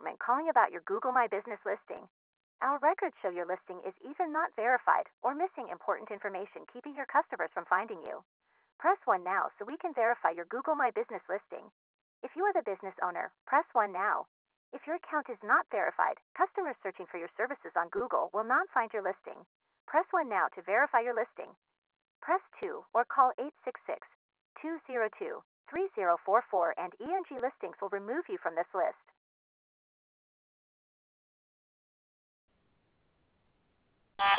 department calling about your Google My Business listing. Our records show your listing is either not verified or missing important information, keeping your customers from finding you. Press 1 now so we can verify your Google My Business listing. If you are the business owner, press 1 now. If your account is not verified, customers searching for your services on Google will not find your listing. Press 1 now to verify your listing. Press 2 or call 866-202-3044 and ENG Listings will remove you from this list.